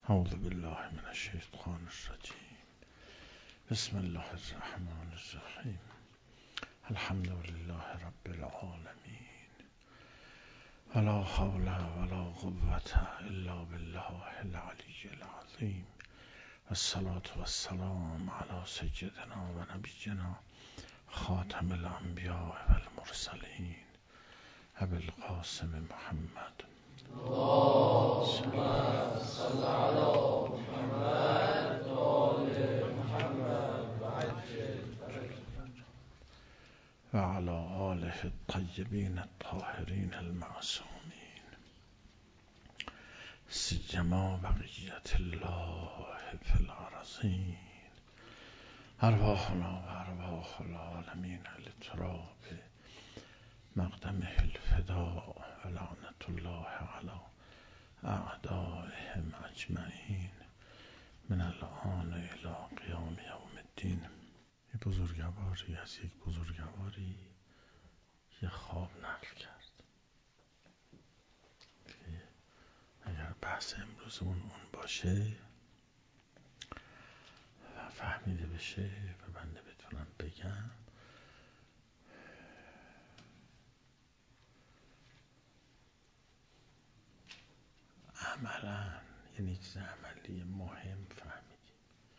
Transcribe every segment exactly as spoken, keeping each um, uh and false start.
اعوذ بالله من الشیطان الرجیم. بسم الله الرحمن الرحیم. الحمد لله رب العالمین. ولا حول ولا قوة الا بالله العلی العظیم. الصلاة والسلام علی سیدنا و نبینا خاتم الانبیاء والمرسلین ابی القاسم محمد. اللهم صل علی محمد و آل محمد و علی آله الطیبین الطاهرین المعصومین، سیما بقیت الله فی الارضین. ارواحنا و ارواح العالمین لتراب مقدمه الفداء و لعنت الله علی اعدائهم اجمعین من الان الی قیام یوم الدین. یه بزرگواری از یک بزرگواری یه خواب نقل کرد. اگر بحث امروزمون اون باشه و فهمیده بشه و بنده بتونم بگم، عملا یعنی چیز عملی مهم فهمیدیم.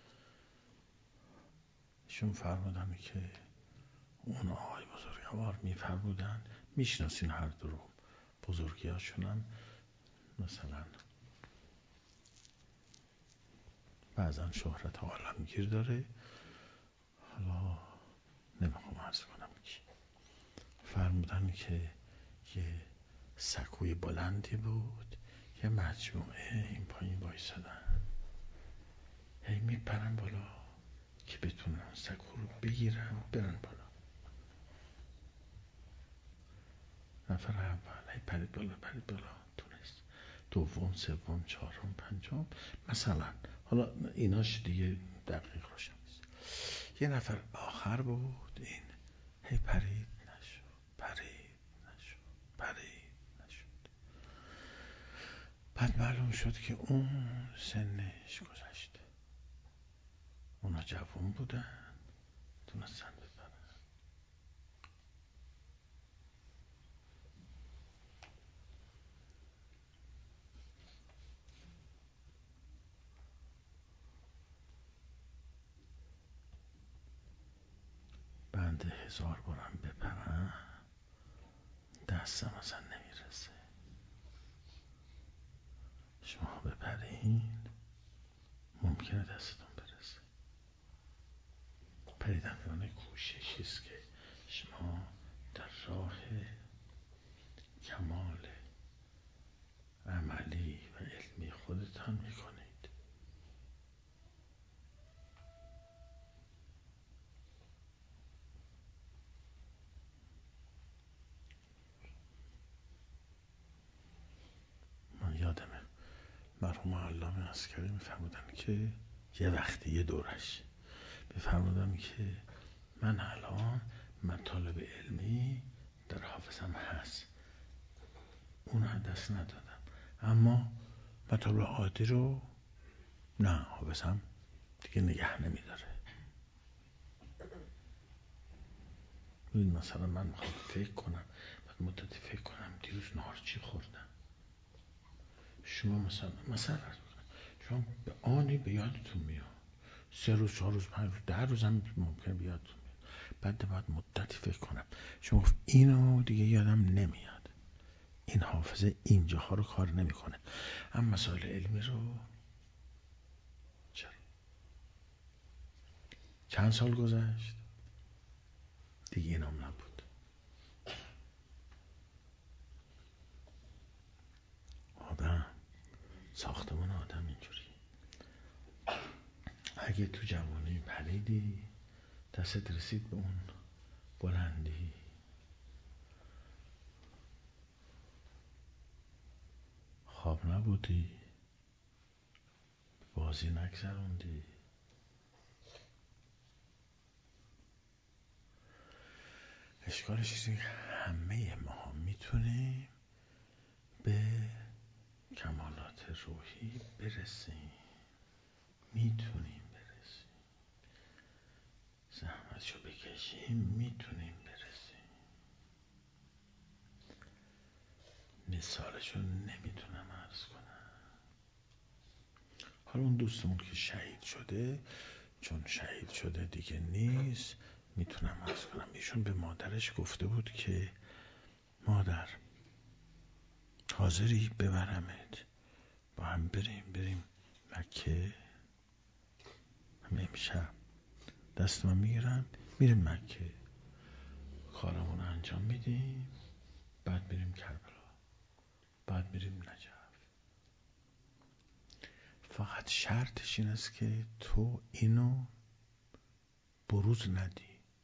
ایشون فرمودن که اون آقای بزرگوار میفرمودن، میشناسین هر دو رو، بزرگی هاشون هم مثلا بعضا شهرت عالمگیر داره، حالا نمیخوام عرض کنم کی. فرمودن که یه سکوی بلندی بود، یه مجموعه این پایین وایسادن، هی میپرن بالا که بتونن سکو رو بگیرن برن بالا. نفر اول هی پرید بالا پرید بالا تونست، دوم سوم چهارم پنجم مثلا، حالا ایناش دیگه دقیق روشن نیست. یه نفر آخر بود، این هی پرید نشد پرید نشد پرید نشد. بعد معلوم شد که اون سنش گذشته، اونا جوان بودن تونستن بپرن. بنده هزار بارم بپرم دستم اصلا نمیرسه. شما بپرین ممکنه دستتون برسه. پریدن یعنی کوششیست که شما در راه کمال عملی و علمی خودتان میکنید. من یادمه مرحوم علامه عسکری میفرمودن که یه وقتی یه دورش میفرمودن که من الان مطالب علمی در حافظم هست، اون دست ندادم، اما مطالب عادی رو نه، حافظم دیگه نگه نمیداره. این مثلا من میخوام فکر کنم، بعد مدتی فکر کنم دیروز نهار چی خوردم. شما مثلا مثلا شما به آنی به یادتون میاد، سه روز چهار روز پنج روز ده روز هم ممکن بیادتون میاد، بعد بعد مدتی فکر کنم شما اینو دیگه یادم نمیاد، این حافظه اینجاها رو کار نمیکنه، اما مسائل علمی رو چرا؟ چند سال گذشت دیگه اینام نبود. آدم ساختمان آدم اینجوری، اگه تو جوانی پریدی دستت رسید به اون بلندی، خواب نبودی، بازی نگذروندی، اشکالش اینه که همه ما میتونیم به کمالات روحی برسیم، میتونیم برسیم، زحمتشو بکشیم میتونیم برسیم. مثالشو نمیتونم عرض کنم. حالا اون دوستمون که شهید شده، چون شهید شده دیگه نیست، میتونم عرض کنم ایشون به مادرش گفته بود که مادر حاضری ببرمت با هم بریم بریم مکه؟ همه امشب دست من میگیرم میریم مکه، کارمون انجام میدیم، بعد میریم کربلا، بعد میریم نجف. فقط شرطش این است که تو اینو بروز ندی.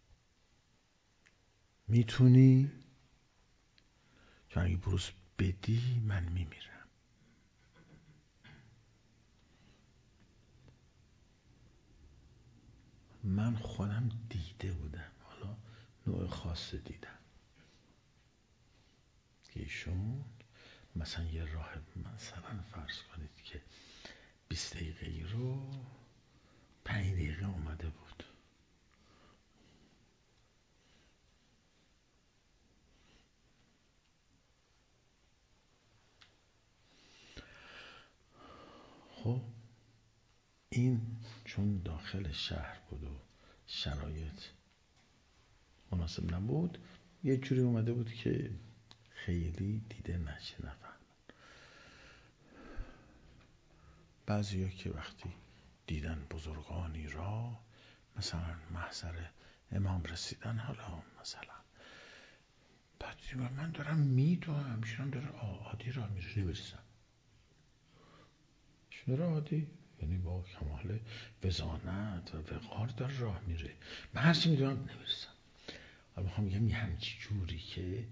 میتونی؟ چون اگه بروز بدی من میمیرم. من خودم دیده بودم، حالا نوع خاص دیدم که ایشون مثلا یه راه، مثلا فرض کنید که بیست دقیقه ای رو پنج دقیقه اومده بود. خب این چون داخل شهر بود و شرایط مناسب نبود، یه جوری اومده بود که خیلی دیده نشه، نفهم. بعضی ها که وقتی دیدن بزرگانی را، مثلا محضر امام رسیدن، حالا مثلا بعد من دارم میدوام، ایشون داره عادی را میره، نمیرسم. ایشون داره عادی، یعنی با کمال وزانت و وقار در راه میره، من هرچی میدونم نمیرسم. حالا میخوام بگم یه همچی جوری که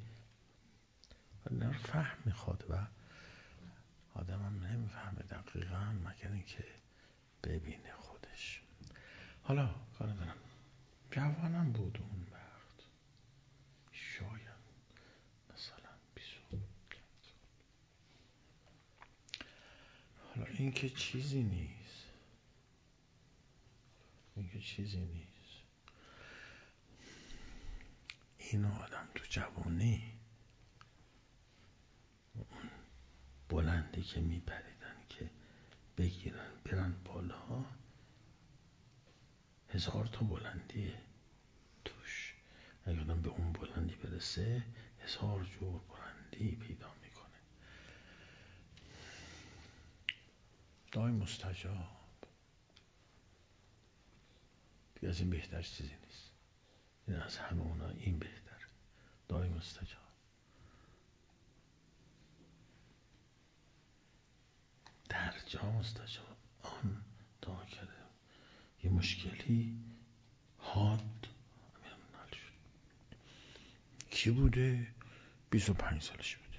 فهم میخواد و آدم هم نمیفهمه دقیقا مگر اینکه ببینه خودش. حالا کار ندارم، جوانم بود اون وقت، شاید مثلا بیست. حالا این که چیزی نیست، این که چیزی نیست. اینو آدم تو جوانی اون بلندی که میپریدن که بگیرن برن بالا، هزار تا بلندیه توش. اگه آدم به اون بلندی برسه هزار جور بلندی پیدا میکنه. دعای مستجاب دیگه از این بهتر چیزی نیست. این از همه اونا این بهتر، دعای مستجاب. در جا مستجاب. آن دعا کرده یه مشکلی حاد حل شد. کی بوده؟ بیست و پنج سالش بوده.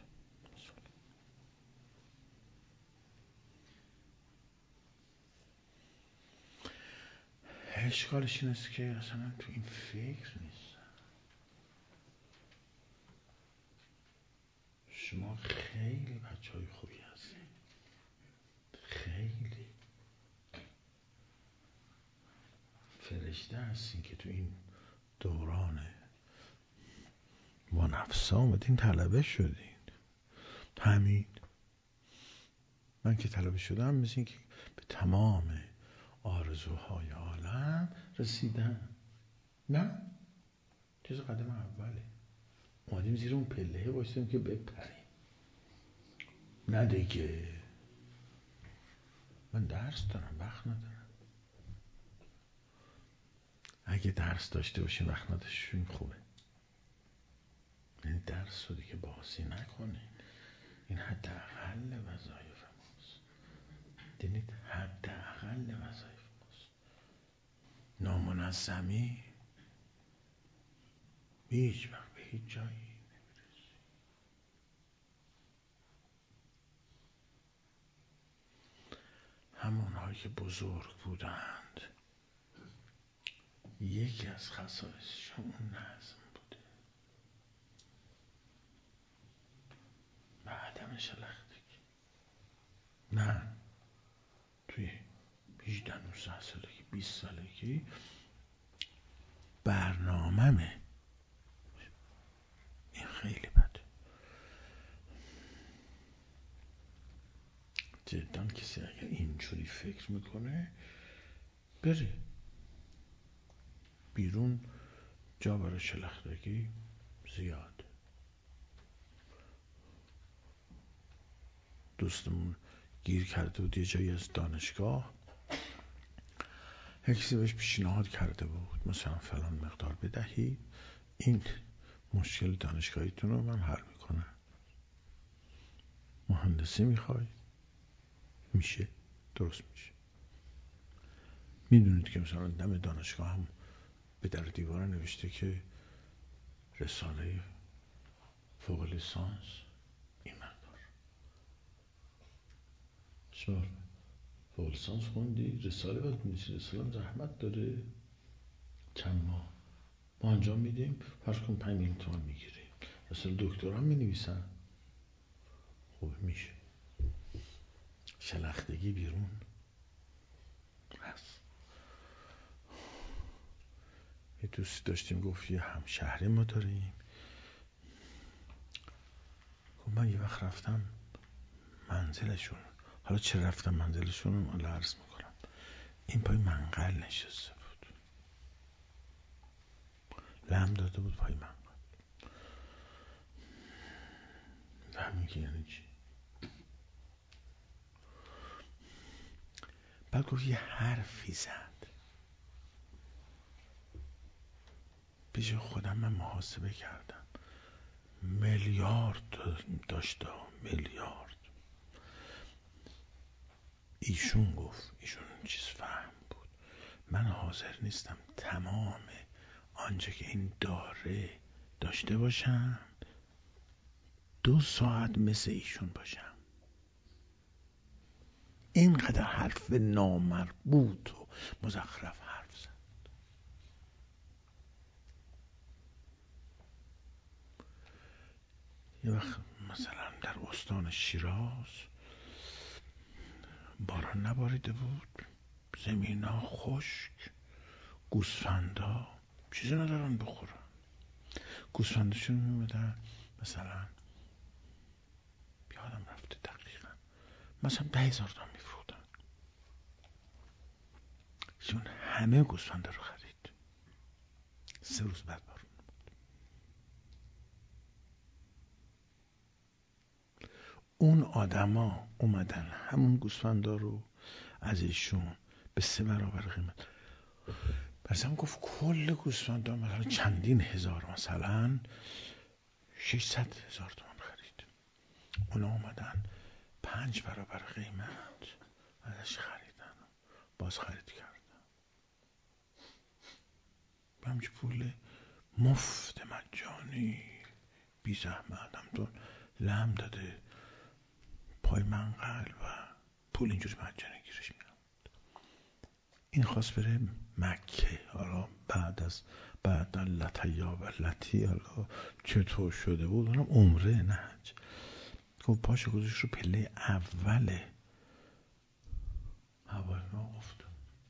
اشکالش این است که اصلا تو این فکر نیست. شما خیلی بچه های خوبی هستید، خیلی فرشته هستین که تو این دوران با نفسا آمدین طلبه شدین. همین من که طلبه شدم مثل این که به تمام آرزوهای عالم رسیدم. نه چیز قدم اوله، اومدیم زیر اون پله بایستیم که بپریم. نه دیگه من درس دارم، وقت ندارم. اگه درس داشته باشیم وقت نداشتیم خوبه، یعنی درس رو دیگه بازی نکنین. این حداقل وظایف ماست، دیدید حداقل وظایف ماست. نامنظمی هیچ وقت به هیچ جایی نمیرسی. همونهایی که بزرگ بودند یکی از خصایصشون اون نظم بوده و عدم شلختگی. نه توی هجده نوزده سالگی بیست سالگی برناممه. این خیلی بده. جدا کسی اگر اینجوری فکر میکنه بره بیرون، جا برای شلختگی زیاد. دوستمون گیر کرده بود یه جایی از دانشگاه، کسی بهش پیشنهاد کرده بود مثلا فلان مقدار بدهی، این مشکل دانشگاهیتون رو من حل میکنم. مهندسی میخوای؟ میشه، درست میشه. میدونید که مثلا دم دانشگاه هم به در دیوار نوشته که رساله فوق لیسانس این مقدار. شما فوق لیسانس خوندی، رساله باید بنویسی. رساله زحمت داره، چند ماه ما انجام میدیم، فرض کن پنج میلیون تومان میگیری. رساله دکترا هم مینویسن. خوب میشه. شلختگی بیرون هست. یه دوستی داشتیم گفت یه همشهری ما داریم، گفت من یه وقت رفتم منزلشون. حالا چه رفتم منزلشون رو عرض میکنم. این پای منقل نشسته بود، لم داده بود پای منقل. فهمی که یعنی چی؟ بعد گفت یه حرفی زد. پیش خودم من محاسبه کردم، میلیارد داشته، میلیارد. ایشون گفت، ایشون چیز فهم بود، من حاضر نیستم تمام آنچه که این داره داشته باشم، دو ساعت مثل ایشون باشم. اینقدر حرف نامربوط و مزخرف حرف زد. یه وقت مثلا در استان شیراز باران نباریده بود، زمین ها خشک، گوسفندا چیزی ندارن بخورن. گوسفندشون میمدن مثلا یادم رفته دقیقا، مثلا ده هزار تومان میفروختن. چون همه گوسفندا رو خرید. سه روز بعد بارون. اون آدما اومدن همون گوسفندا رو از ایشون به سه برابر قیمت. مثلا گفت کل گوسفندا مثلا چندین هزار، مثلا ششصد هزار تومان خرید. اونا اومدن پنج برابر قیمت ازش خریدن، باز خرید کردن. همچه پول مفت مجانی بی زحمت همطور لم داده پای منقل و پول اینجوری مجانی گیرش میاد. این خواست بره مکه. حالا بعد از بعد لطیا و لطی حالا چطور شده بود، اونم عمره نه حج. گفت پاشو گذاشت رو پله اوله هواپیما افتاد،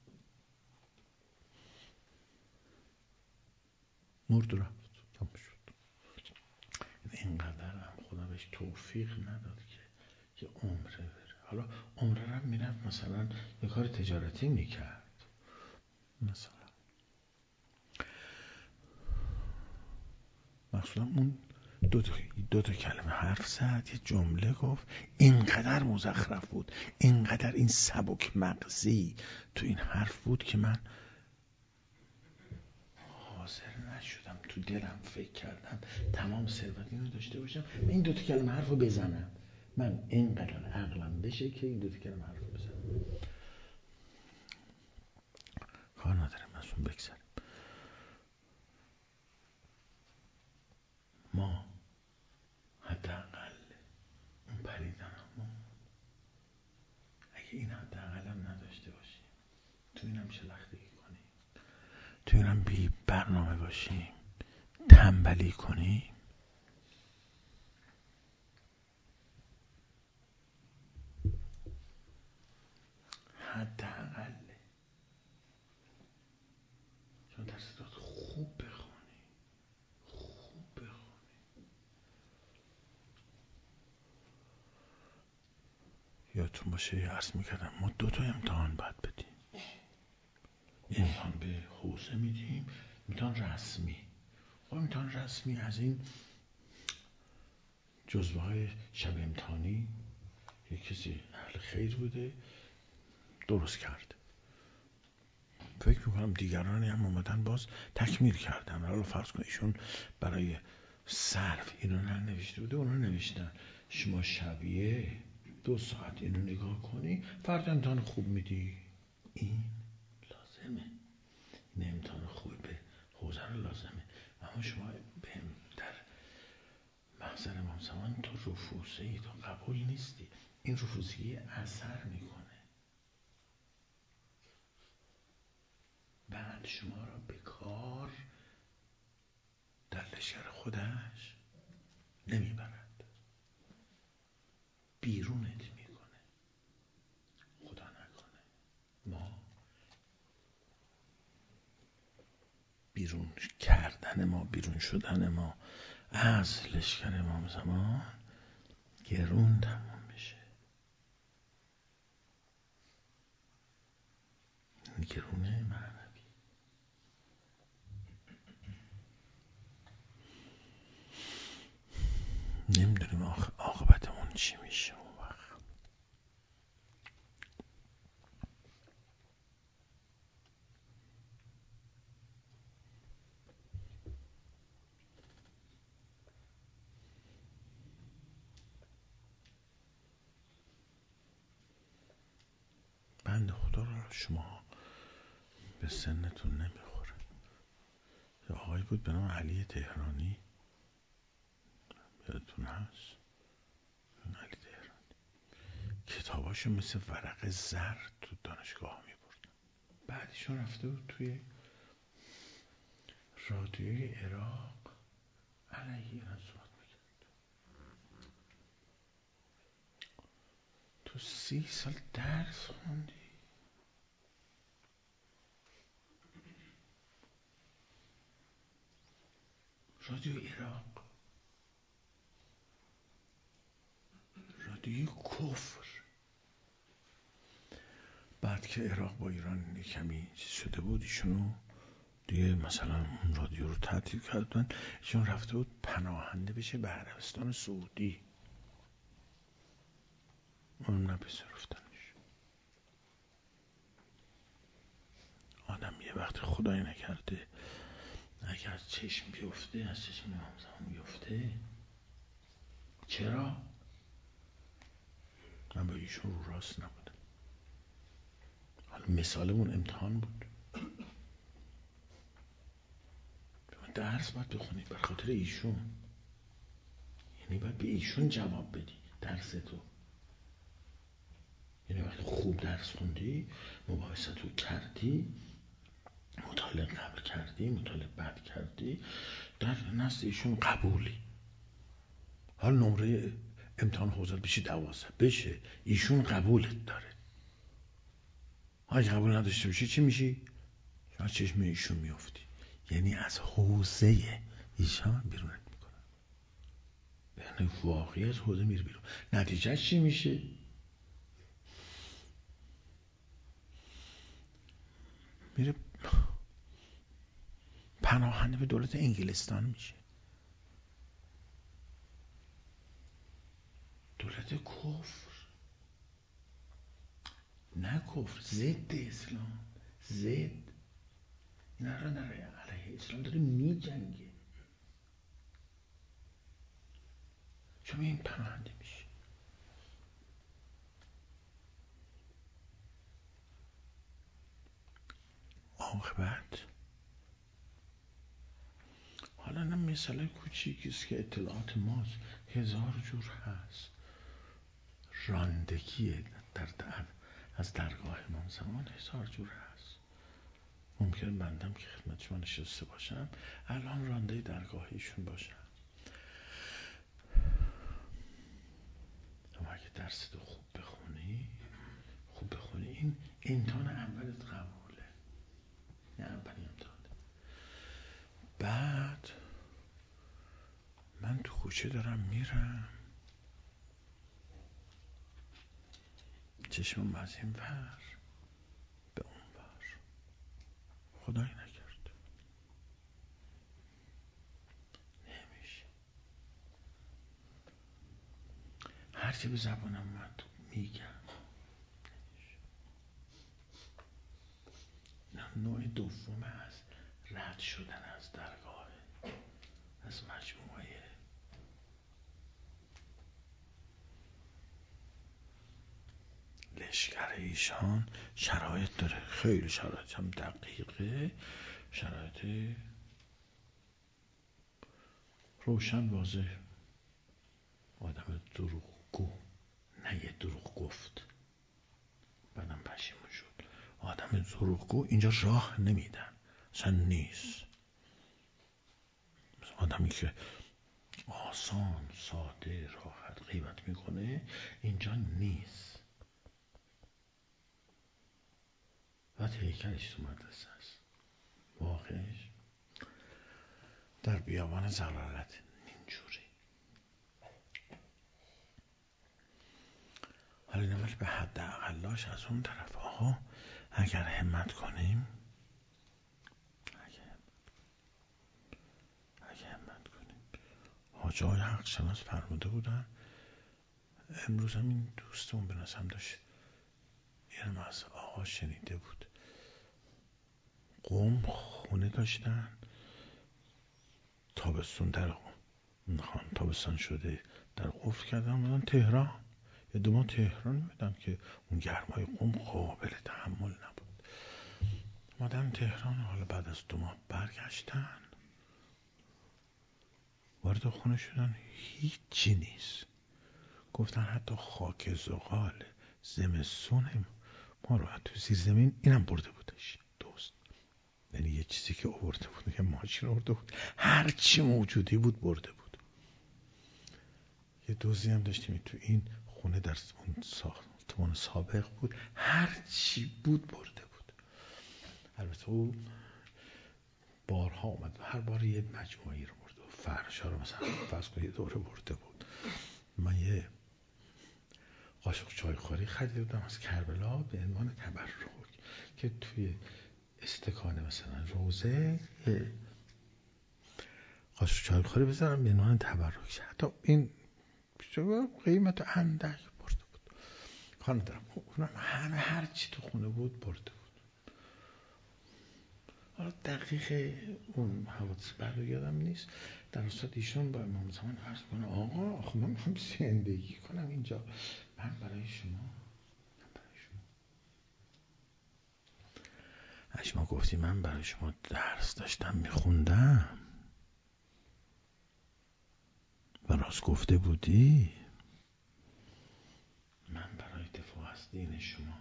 مرد رفت، تمام شد. اینقدر هم خدا بهش توفیق نداد که که عمره بره. حالا عمره رو میرفت مثلا یه کار تجارتی میکرد، مثلا مثلا اون دو تا, دو تا کلمه حرف زد، یه جمله گفت، اینقدر مزخرف بود، اینقدر این سبک مغزی تو این حرف بود که من حاضر نشدم، تو دلم فکر کردم تمام ثروت اینو داشته باشم این دو تا کلمه حرف رو بزنم. من اینقدر عقلم بشه که این دو تا کلمه حرف رو بزنم. کار ندارم از اون بگذاریم. ما حداقل اون پریدن ما اگه این حداقل هم نداشته باشیم، تو اینم شلختگی کنیم، تو اینم بی برنامه باشیم، تنبلی کنیم، یادتون باشه عرض میکردم ما دو تا امتحان باید بدیم. امتحان به حوزه میدیم، امتحان رسمی. خب امتحان رسمی از این جزوه های شب امتحانی یک کسی اهل خیر بوده درست کرد. فکر میکنم دیگرانی هم اومدن باز تکمیل کردن. حالا فرض کن ایشون برای صرف اینو ننوشته بوده، اونو نوشتن. شما شبیه دو ساعت اینو نگاه کنی، فردا امتحان خوب میدی. این لازمه، این امتحان خوب به حوزه رو لازمه. اما شما به در محضر امام زمان تو رفوزه ای، تو قبول نیستی. این رفوزگی اثر میکنه، بعد شما را به کار در لشکر خودش نمیبرد، بیرونت میکنه. خدا نکنه ما بیرون کردن ما بیرون شدن ما از لشکر امام زمان گرون تمام بشه. گرونه معنوی. نمیدونیم عاقبتمون چی میشه اون وقت. بند خدا رو شما به سنتون نمیخوره. یه آقایی بود به نام علی تهرانی، یادتون هست؟ علی تهرانی کتاباشو مثل ورق زر تو دانشگاه میبردن. بعدشون رفته بود توی رادیوی عراق علیه ایران صحبت میکرد. تو سی سال درس خوندی، رادیو عراق، رادیو کفر. بعد که عراق با ایران کمی شده بود، ایشونو دیگه مثلا اون رادیو رو تعطیل کردن، ایشون رفته بود پناهنده بشه به عربستان سعودی. اونم نپذیرفتنش. آدم یه وقت خدای نکرده اگر چشم بیفته از چشم امام زمان بیفته. چرا؟ من با ایشون رو راست نبودم. حالا مثالمون امتحان بود، درس باید بخونی بر خاطر ایشون، یعنی باید به ایشون جواب بدی درس تو. یعنی وقتی خوب درس خوندی، مباحثه تو کردی، مطالعه قبل کردی، مطالعه بعد کردی، در نزد ایشون قبولی. حال نمره امتحان حوزه بشه دوازده بشه، ایشون قبولت داره. اگه قبول نداشته باشی چی میشی؟ شما چشم ایشون میافتی، یعنی از حوزه ایشان بیرونت میکنن. یعنی واقعی از حوزه میره بیرون. نتیجه چی میشه؟ میره پناهنده به دولت انگلستان میشه، دولت کفر. نه کفر، ضد اسلام، ضد. این را در علیه اسلام داره میجنگه. شما این پناهنده میشه. عاقبت حالا نه مثال کوچیکیست که اطلاعات ماست، هزار جور هست. راندگی در در از درگاه امام زمان هزار جور هست. ممکن بندم که خدمت شما نشسته باشم الان رانده درگاه ایشون باشم، اما اگه درس تو خوب بخونی خوب بخونی این امتحان اولت قبوله، نه اولی امتحان. بعد من تو کوچه دارم میرم، چشمم از این ور به اون ور. خدای نکرد. نمیشه. هرچی به زبانم اومد میگم. نوع دوم از رد شدن از درگاه، از مجموعه. لشکر ایشان شرایط داره، خیلی شرایط هم دقیقه، شرایط روشن واضح. آدم دروغگو، نه یه دروغ گفت بعدم پشیمون شد. آدم دروغگو اینجا راه نمیدن، اصلا نیست. آدمی که آسان ساده راحت غیبت میکنه اینجا نیست. و هیکلش تو مدرسه است. واقعش در بیابان زلالت اینجوری. حالا نمیشه به حد اقلاش از اون طرف. آقا اگر همت کنیم، اگر اگر همت کنیم، حاجی های حق شناس فرموده بودن. امروز هم این دوستمون به نظرم داشت اینم از آقا شنیده بود. قم خونه داشتن، تابستون در خان تابستان شده در قفل کردن، اومدن تهران. یه دو ماه تهران میدن که اون گرمای قم قابل تحمل نبود. اومدن تهران، حالا بعد از دو ماه برگشتن، وارد خونه شدن، هیچی نیست. گفتن حتی خاک زغال زمستون ما رو تو زیر زمین اینم برده بودش دوست. یعنی یه چیزی که آورده بود، یه ماشین آورده بود، هر چی موجودی بود برده بود. یه دوزی هم داشتیم تو این خونه در اون ساختمان سابق بود، هر چی بود برده بود. البته او بارها اومد، هر بار یه مجموعی رو برده بود. فرشا رو مثلا فرض کن یه دوره برده بود. من یه قاشق چای خوری خریده بودم از کربلا به عنوان تبرک که توی استکانه مثلا روزه یه قاشق چای خوری بذارم به عنوان تبرک. حتی این قیمت اندک برده بود. خانه دارم اونم همه هر چی تو خونه بود برده بود. حالا دقیق اون حوادث بعد یادم نیست. در اصل ایشون با امام زمان عرض کنه آقا آخه من میخوام زندگی کنم اینجا، من برای شما من برای شما اجما گفتی من برای شما درس داشتم میخوندم و راست گفته بودی. من برای دفاع از دین شما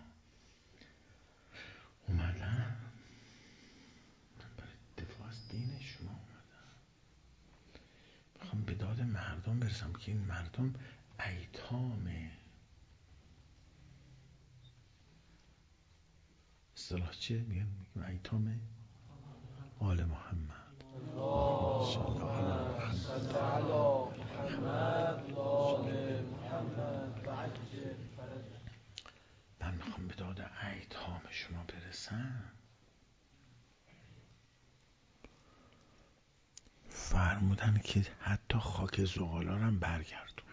اومدم، من برای دفاع از دین شما اومدم. میخوام به داد مردم برسم که این مردم ایتامه. اصطلاح چیه؟ میگن میگن ایتامه آل محمد. من میخوام به داد ایتام شما برسم. فرمودن که حتی خاک زغالا هم برگردون.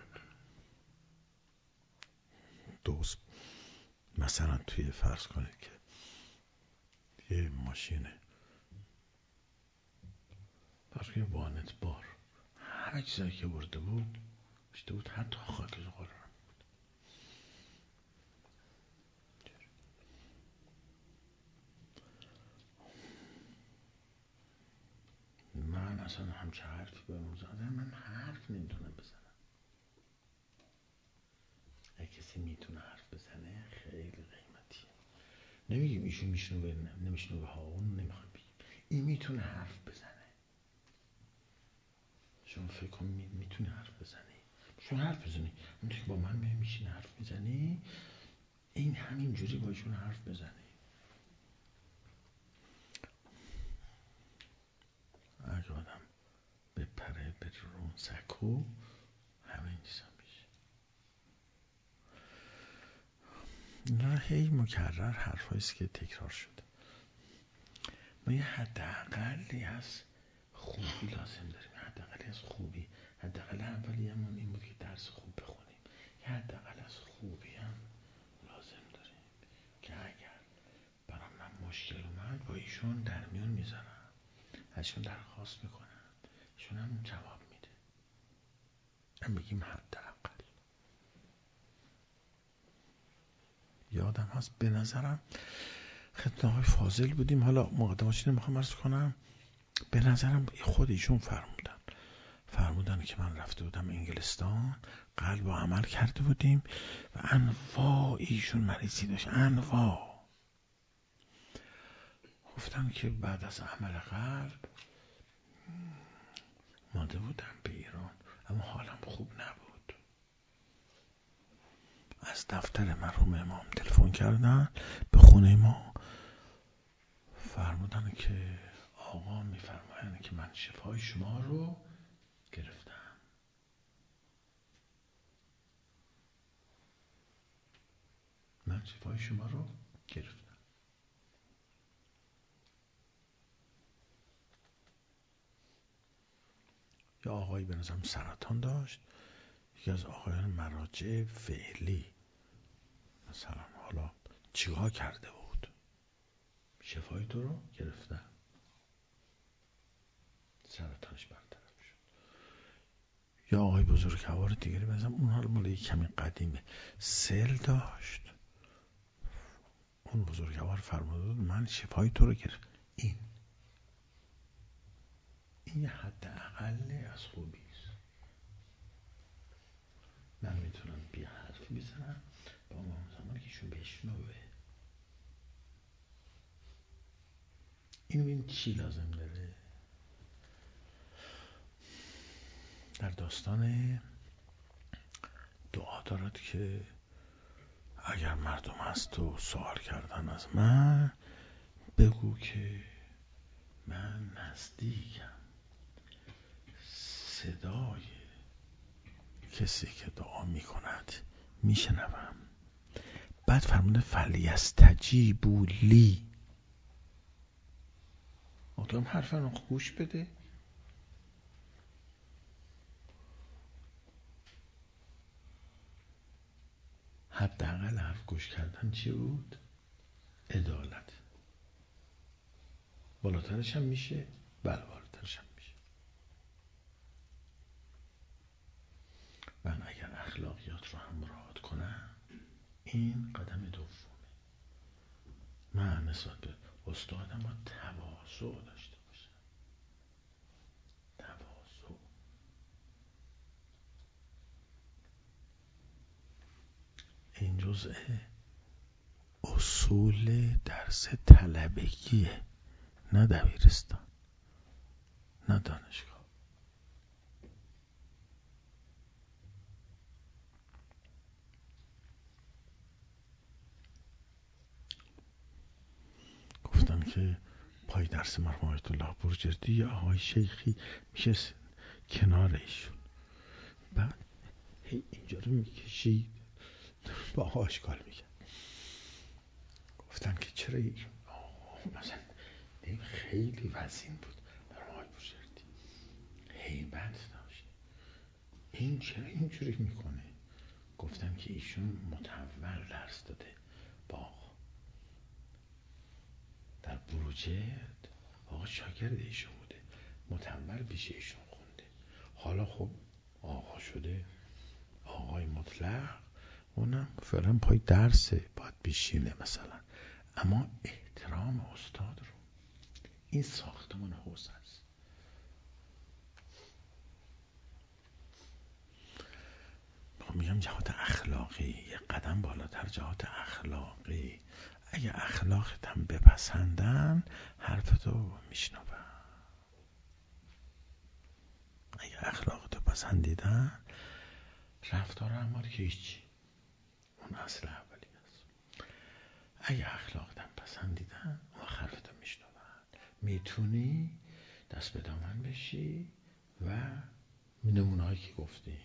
دوست مثلا توی فرض کنید که یه ماشینه فرض کنید وانت بار همه چیزایی که برده بود بشته بود، حتی خاک زغالا هم بود. من اصلا همچه حرفی به موزاده من حرف نمیتونم بزنم. اگه کسی میتونه حرف بزنه خیلی قیمتیه. نمیگیم ایشون میشنوه نمیشنوه ها، اون نمیخوام بگیم این میتونه حرف بزنه. شما فکر کن میتونی حرف بزنی، شما حرف بزنی اون با من میشین حرف میزنی، این همین جوری با ایشون حرف بزنی. اگه آدم بپره به رون سکو همین چیز هم میشه. هی مکرر حرفاییست که تکرار شده. ما یه حداقلی از خوبی لازم داریم، حداقلی از خوبی. حداقل اولیه‌مون این بود که درس خوب بخونیم. یه حداقل از خوبی هم لازم داریم که اگر برام من مشکل اومد با ایشون در میون میذارم، ازشون درخواست میکنم، ایشون هم جواب میده. هم بگیم حداقل. یادم هست به نظرم خدمت آقای فاضل بودیم، حالا مقدماتش نمیخوام عرض کنم، به نظرم خود ایشون فرمودن فرمودن که من رفته بودم انگلستان، قلب و عمل کرده بودیم و انواع ایشون مریضی داشت، انواع. گفتن که بعد از عمل قلب ماده بودم به ایران، اما حالم خوب نبود. از دفتر مرحوم امام تلفن کردن به خونه ما، فرمودن که آقا میفرمایند که من شفای شما رو گرفتم. من شفای شما رو گرفتم. یا آقایی به نظرم سرطان داشت، یکی از آقایان مراجع فعلی مثلا حالا چیکار کرده بود، شفای تو رو گرفتم، سرطانش برطرف شد. یا آقای بزرگوار دیگری بزنم، اون حالا مالی کمی قدیمه، سل داشت، اون بزرگوار فرموده بود من شفای تو رو گرفتم. این این یه حد اقل از خوبیست. من میتونم بیا حرفی بزنم با امام زمان که ایشون بشنوه. این این چی لازم داره؟ در داستان دعا دارد که اگر مردم از تو سوال کردن از من، بگو که من نزدیکم، صدای کسی که دعا میکند میشنوم. بعد فرموده فلیستجیبوا لی، آدم حرفا رو گوش بده. حداقل حرف گوش کردن چی بود؟ عدالت. بالاترش هم میشه؟ بله بالاترش هم میشه. من اگر اخلاقیات رو هم مراعات کنم، این قدم دومه. من نسبت به استادم با تواضع داشته باشم. تواضع. این جزء اصول درس طلبگیه، نه دبیرستان، نه دانشگاه. گفتم که پای درس مرحوم آیت الله برجردی یا آقای شیخی میشه کنار ایشون، بعد هی اینجا رو میکشید با آقا اشکال میکرد. گفتم که چرا ایشون مثلا خیلی وزین بود مرحوم آقای برجردی، هیبت داشت، این چرا اینجوری میکنه؟ گفتم که ایشون متول درس داده با در بروجرد، آقا شاگرد ایشون بوده، متول پیش ایشون خونده، حالا خب آقا شده آقای مطلق، اونم فعلا پای درسه باید بشینه مثلا، اما احترام استاد رو، این ساختمان حوزه است. میگم جهات اخلاقی، یه قدم بالاتر جهات اخلاقی. اگه اخلاقت هم بپسندن حرفتو میشنون، اگه اخلاقتو پسندیدن رفتار اعمال که هیچی، اون اصل اولی است. اگه اخلاقت هم پسندیدن اون حرفتو میشنون، میتونی دست به دامن بشی و نمونه‌هایی که گفتیم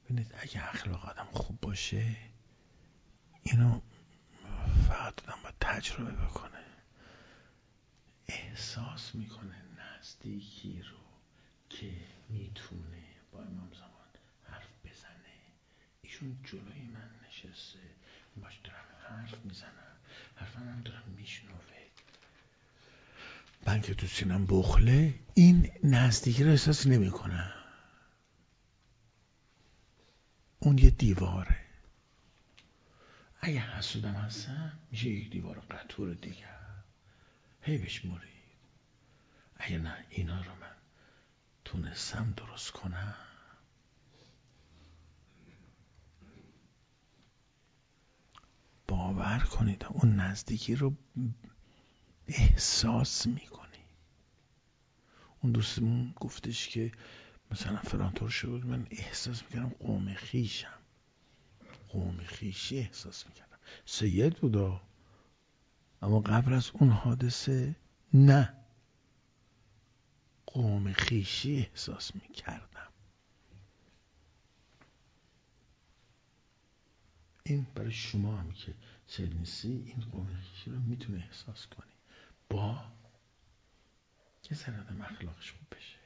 ببینید اگه اخلاق آدم خوب باشه اینو فقط آدم باید تجربه بکنه، احساس میکنه نزدیکی رو که میتونه با امام زمان حرف بزنه. ایشون جلوی من نشسته، باش دارم حرف میزنم، حرف من دارم میشنوه، من که تو سینم بخله، این نزدیکی رو احساس نمی کنم. اون یه دیواره. اگه حسودم هستم میشه یک دیوار قطور دیگه، هی بهش مرید. اگه نه اینا رو من تونستم درست کنم، باور کنید اون نزدیکی رو احساس میکنی. اون دوستمون گفتش که مثلا فرانتور شد، من احساس میکردم قوم خیشم، قوم خیشی احساس میکردم. سید بودا، اما قبل از اون حادثه نه، قوم خیشی احساس میکردم. این برای شما هم که سید نیستی این قوم خیشی رو میتونه احساس کنی با یه ذره آدم اخلاقش خوب بشه.